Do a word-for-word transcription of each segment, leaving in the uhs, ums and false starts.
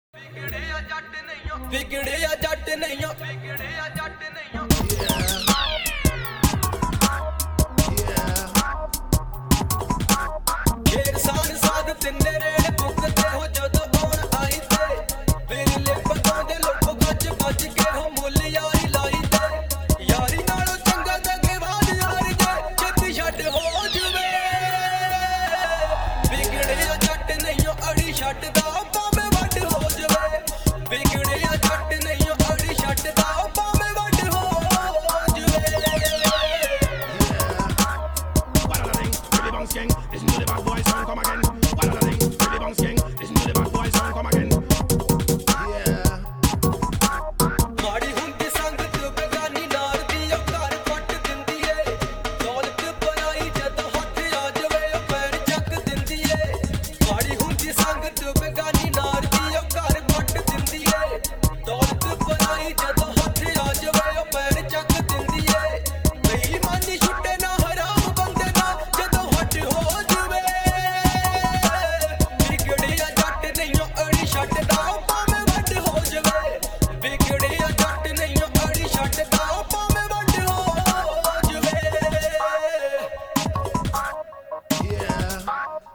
ਵਿਗੜਿਆ ਜੱਟ ਨਹੀਂਓ ਵਿਗੜਿਆ ਜੱਟ ਨਹੀਂਓ ਵਿਗੜਿਆ ਜੱਟ ਨਹੀਂਓ ਖੇਰ ਸਾਨ ਸਾਧ ਤਿੰਨੇ ਰੇੜ ਪੁੱਕਦੇ ਹੋ ਜਦੋਂ ਆਉਣ ਆਈ ਤੇ ਫਿਰ ਲਿਪਕਾਂ ਦੇ ਲੋਕ ਗੱਜ ਗੱਜ ਕੇ ਹੋ ਮੁੱਲ ਯਾਰੀ ਲਾਈ ਤੇ ਯਾਰੀ ਨਾਲੋਂ ਚੰਗਾ ਦਗੇਬਾਜ਼ ਯਾਰ ਜੇ ਛੇਤੀ ਛੱਡ ਹੋ ਜਵੇ ਵਿਗੜਿਆ ਜੱਟ ਨਹੀਂਓ ਅੜੀ ਛੱਡਦਾ ਭਾਵੇਂ ਵੱਡ ਹੋ ਜਵੇ ਵਿਗੜਿਆ ਜੱਟ ਨਹੀਂਓ ਅੜੀ ਛੱਡਦਾ ਭਾਵੇਂ ਵੱਡ ਹੋ ਜਵੇ Really bounce gang, listen to the bad boy sound come again. What other thing? Really bounce gang, listen to the bad boy sound come again. Yeah. ਮਾੜੀ ਹੁੰਦੀ ਸੰਗਤ ਬੇਗਾਨੀ ਨਾਰ ਦੀ ਉਹ ਘਰ ਪੱਟ ਦਿੰਦੀ ਏ ਦੌਲਤ ਪਰਾਈ ਜਦੋਂ ਹੱਥ ਆ ਜਾਵੇ ਉਹ ਪੈਰ ਚੱਕ ਦਿੰਦੀ ਏ ਮਾੜੀ ਹੁੰਦੀ ਸੰਗਤ ਬੇਗਾਨੀ ਨਾਰ ਦੀ ਉਹ ਘਰ ਪੱਟ ਦਿੰਦੀ ਏ ਦੌਲਤ ਪਰਾਈ ਜਦੋਂ ਹੱਥ ਆ ਜਾਵੇ ਉਹ ਪੈਰ ਚੱਕ ਦਿੰਦੀ ਏ ਬੇਈਮਾਨੀ ਛੁੱਟੇ ਨਾ ਹਰਾਮ ਬੰਦੇ ਨਾ ਜਦੋਂ ਹੱਟ ਹੋ ਜਵੇ ਵਿਗੜਿਆ ਜੱਟ ਨਹੀਂਓ ਅੜੀ ਛੱਡਦਾ ਭਾਵੇਂ ਵੱਡ ਹੋ ਜਵੇ ਵਿਗੜਿਆ ਜੱਟ ਨਹੀਂਓ ਅੜੀ ਛੱਡਦਾ ਭਾਵੇਂ ਵੱਡ ਹੋ ਜਵੇ Yeah.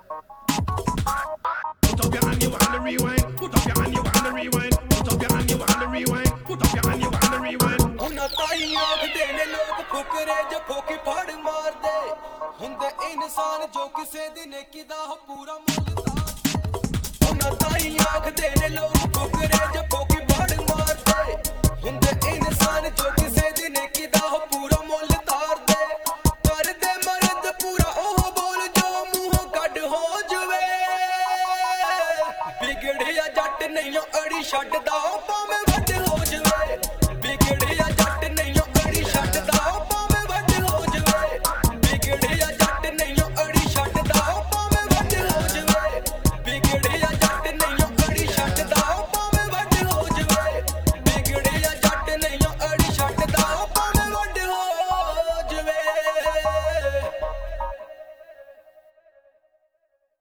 Put up your hand, you want the rewind. Put up your hand, you want the rewind. Put up your hand, you want the rewind. Put up your hand, you want the rewind. ਉਹਨਾਂ ਤਾਈ ਆਖਦੇ ਨੇ ਲੋਕ ਫੁਕਰੇ ਜੋ ਫੋਕੀ ਫੜ ਮਾਰਦੇ ਹੁੰਦੇ ਇਨਸਾਨ ਜੋ ਕਿਸੇ ਦੀ ਨੇਕੀ ਦਾ ਪੂਰਾ ਮੁੱਲ ਤਾਰਦੇ ਉਹਨਾਂ ਤਾਈ ਆਖਦੇ ਨੇ ਲੋਕ ਫੁਕਰੇ ਜੋ ਫੋਕੀ ਫੜ ਮਾਰਦੇ ਹੁੰਦੇ ਇਨਸਾਨ ਜੋ ਕਿਸੇ ਦੀ ਨੇਕੀ ਦਾ ਪੂਰਾ ਮੁੱਲ ਤਾਰਦੇ ਕਰਦੇ ਮਰਦ ਪੂਰਾ ਉਹ ਬੋਲ ਜੋ ਮੂੰਹੋਂ ਕੱਢ ਹੋ ਜਵੇ ਵਿਗੜਿਆ ਜੱਟ ਨਹੀਂਓ ਅੜੀ ਛੱਡਦਾ